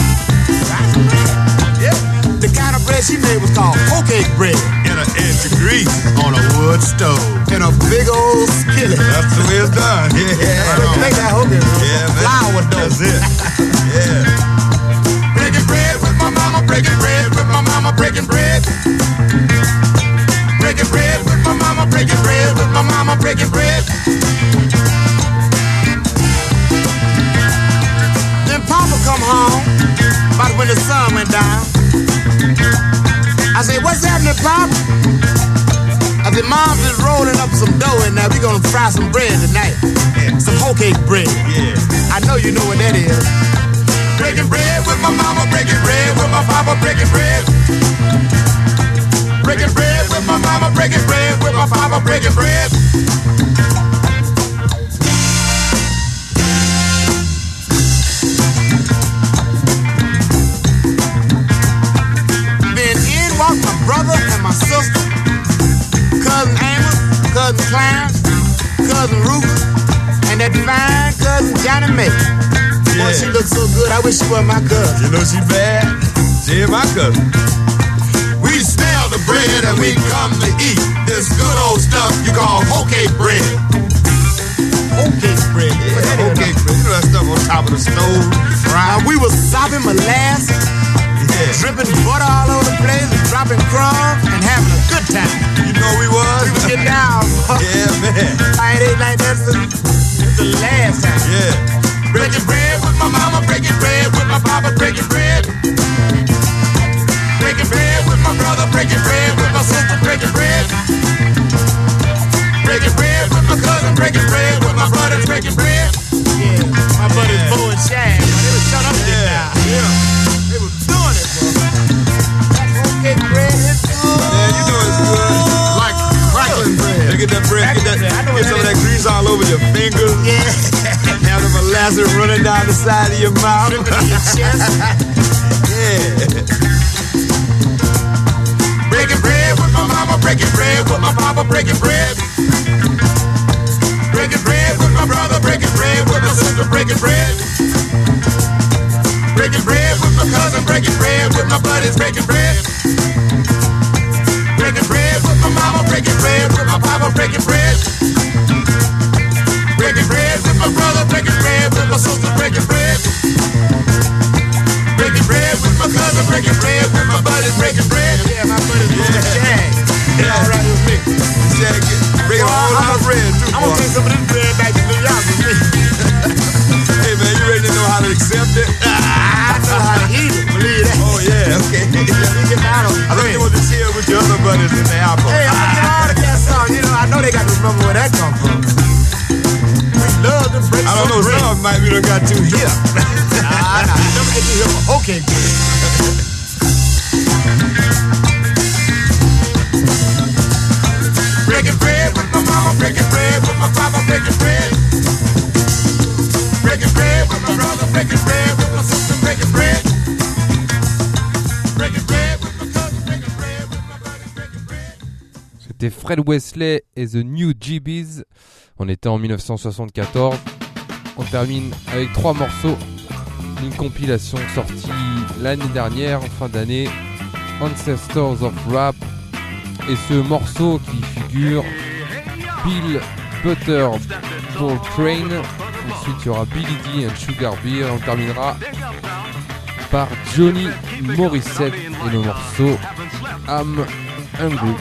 Yeah. The kind of bread she made was called hoe cake bread. In an inch of grease on a wood stove. In a big old skillet. That's the way it's done. Yeah. Make that hoe cake. Yeah, man. Flour dough. That's it. Yeah. Breaking bread with my mama, breaking bread with my mama, breaking bread. Breaking bread with my mama, breaking bread with my mama, breaking bread. Then Papa come home about when the sun went down. I said, "What's happening, Pop?" I said, "Mom's just rolling up some dough in there. We gonna fry some bread tonight. Some hoe cake bread." Yeah. I know you know what that is. Breaking bread with my mama, breaking bread with my papa, breaking bread. Breaking bread with my mama, breaking bread with my papa, breaking bread. Then in walked my brother and my sister, cousin Amos, cousin Clarence, cousin Ruth, and that fine cousin Johnny May. Boy, she looks so good, I wish she were my cousin. You know she bad? She ain't my cousin. We smell the bread and we come to eat this good old stuff you call hoe cake bread. Hoe cake bread, yeah. Hoe cake bread. You know that stuff on top of the stove, fried. We was sopping molasses, dripping butter all over the place, and dropping crumbs, and having a good time. You know we was? We was getting down. Yeah, man. I ain't ate like that since the last time. Yeah. Breaking bread with my mama, breaking bread with my papa, breaking bread. Breaking bread with my brother, breaking bread with my sister, breaking bread. Breaking bread with my cousin, breaking bread with my brothers, breaking bread. Yeah, my buddies Bo and Shag, they was shut up there now. Yeah, they was doing it, bro. That hoe cake bread is good. Yeah, you know it's good. Like crackling bread. Look at that bread, get some of that grease all over your fingers. Yeah. Have the molasses running down the side of your mouth. Dripping in your chest. Yeah. Breaking bread with my mama, breaking bread with my papa, breaking bread. Breaking bread with my brother, breaking bread with my sister, breaking bread. Breaking bread with my cousin, breaking bread with my buddies, breaking bread. Breaking bread with my mama, breaking bread with my papa, breaking bread. Breaking bread with my brother, breaking bread with my sister, breaking bread. Breaking bread with my cousin, breaking bread with my buddies, I thought you wanted to chill with your other buddies in the apple. Hey, I'm gonna get all the cat song. You know, I know they got to remember where that come from. We love to break I don't know, some might be done got too here. Nah. Never get to here. Okay, good. Breaking bread with my mama, breaking bread with my papa, breaking bread. Breaking bread with my brother, breaking bread with my sister, breaking bread. Breaking bread with my cousin, breaking bread with my buddy, breaking bread. C'était Fred Wesley et The New GBs. On était en 1974. On termine avec 3 morceaux d'une compilation sortie l'année dernière, en fin d'année, Ancestors of Rap. Et ce morceau qui figure Bill Butter Ball Train. Ensuite il y aura Billy D and Sugar Beer. On terminera par Johnny Morissette et le morceau I'm Hungry.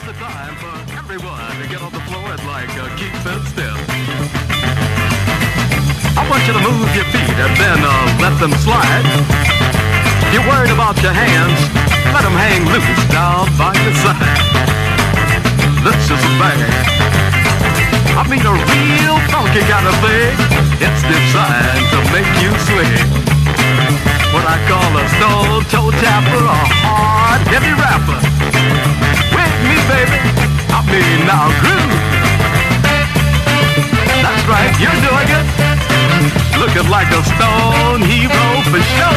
I want you to move your feet and then let them slide. You're worried about your hands, let them hang loose down by your side. This is a bag. I mean a real funky kind of thing. It's designed to make you swing. What I call a stone toe tapper, a hard heavy rapper. With me, baby, I mean now groove. That's right, you're doing it. Looking like a stone hero for sure.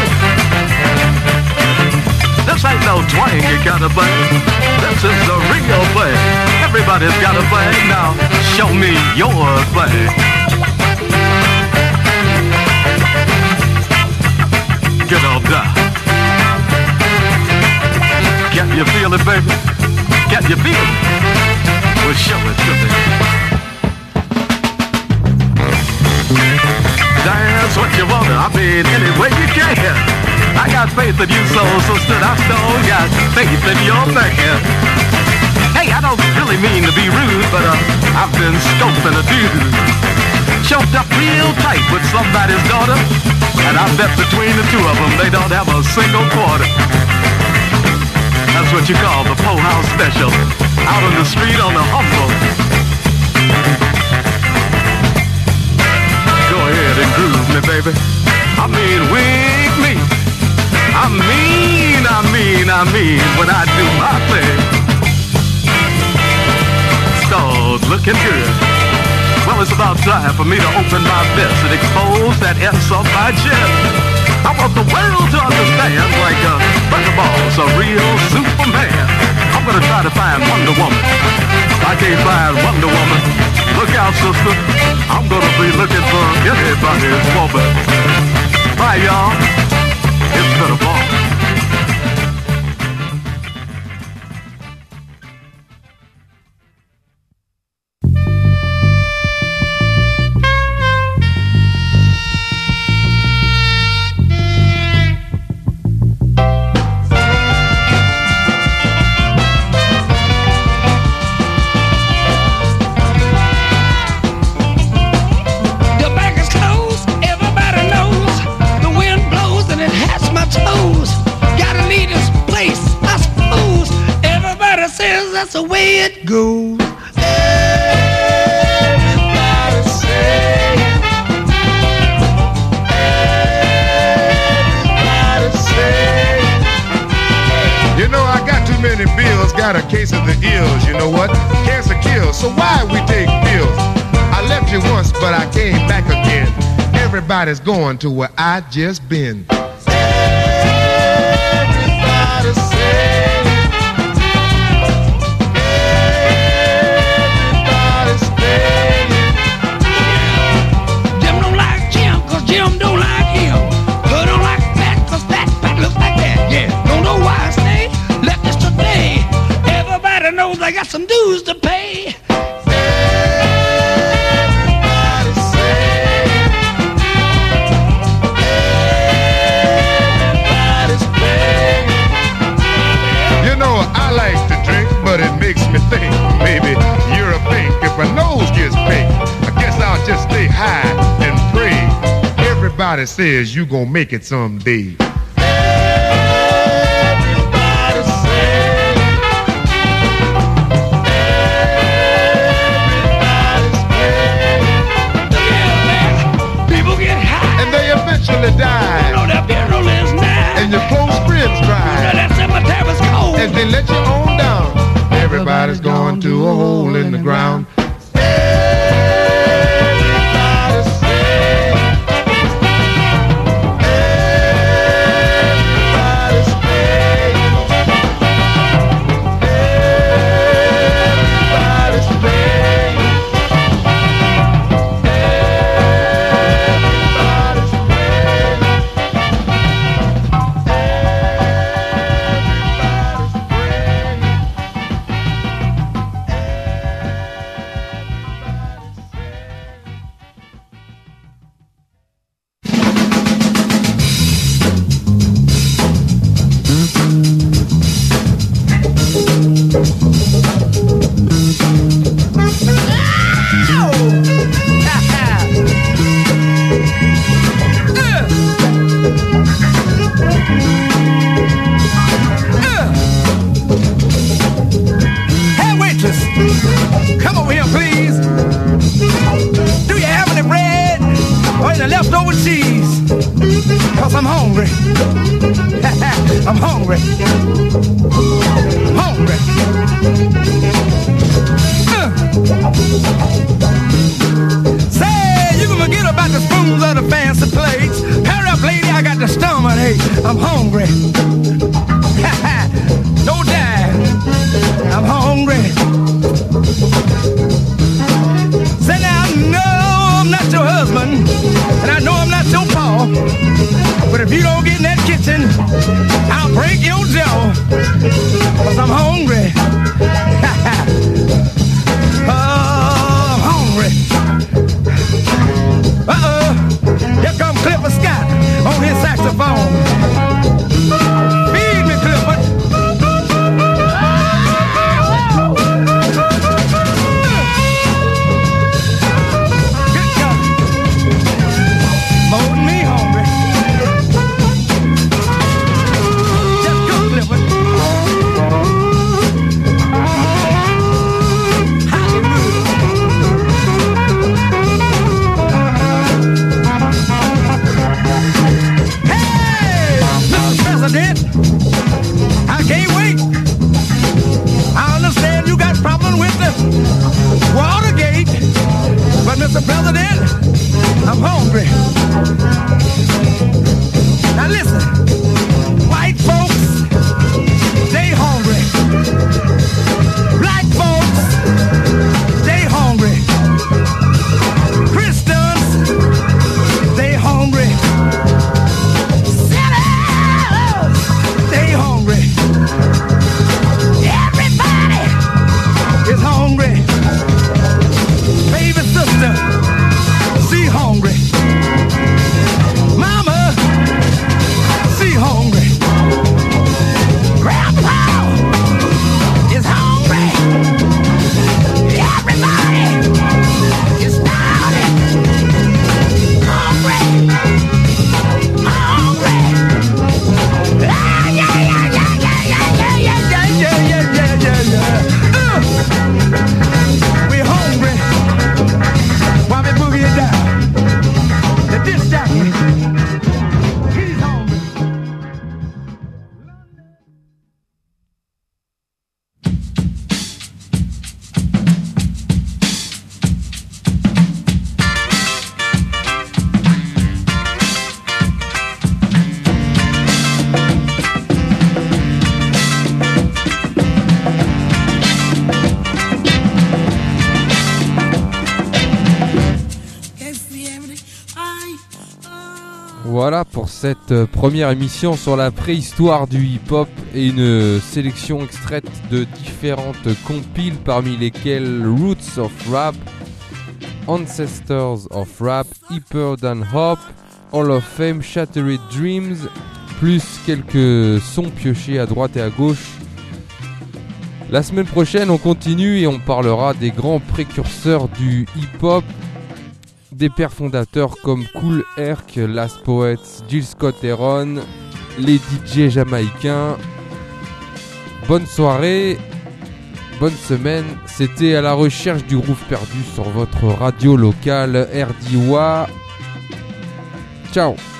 This ain't no twangy kind of thing. This is the real thing. Everybody's got a thing. Now show me your thing. Get on down. Can you feel it, baby? Can you feel it? Well, show it to me. Dance what you wanna, I mean any way you can. I got faith in you, soul sister, I still got faith in your man. Hey, I don't really mean to be rude, but I've been scoping a dude. Choked up real tight with somebody's daughter, and I bet between the two of them they don't have a single quarter. That's what you call the Po House special, out on the street on the humble. Go ahead and groove me, baby. I mean, wig me. I mean, when I do my thing. Stalled looking good. Well, it's about time for me to open my fist and expose that S on my chest. I want the world to understand, like Thunderbolt's a real Superman. I'm gonna try to find Wonder Woman. If I can't find Wonder Woman, look out, sister. I'm gonna be looking for anybody's woman. Bye, y'all. It's been a ball. That's the way it goes. Everybody say, everybody say. You know, I got too many bills, got a case of the ills. You know what? Cancer kills, so why we take pills? I left you once, but I came back again. Everybody's going to where I just been. Everybody say. Jim don't like him. Her don't like Pat, cause Pat looks like that. Yeah, don't know why I stay. Left this today. Everybody knows I got some dues to pay. Everybody say, everybody's paying. You know, I like to drink, but it makes me think. Maybe you're a pink. If my nose gets pink, I guess I'll just stay high and pray. Everybody says you gon' make it someday. Everybody say, die. No, the funeral is nigh. And your close friends cry. That cemetery's cold. As they let you on down. Everybody's going to a hole in the ground. Voilà pour cette première émission sur la préhistoire du hip-hop et une sélection extraite de différentes compiles parmi lesquelles Roots of Rap, Ancestors of Rap, Hipper Than Hop, Hall of Fame, Shattered Dreams, plus quelques sons piochés à droite et à gauche. La semaine prochaine on continue et on parlera des grands précurseurs du hip-hop, des pères fondateurs comme Kool Herc, Last Poets, Jill Scott Heron, les DJ jamaïcains. Bonne soirée, bonne semaine. C'était À la recherche du groove perdu sur votre radio locale RDWA. Ciao.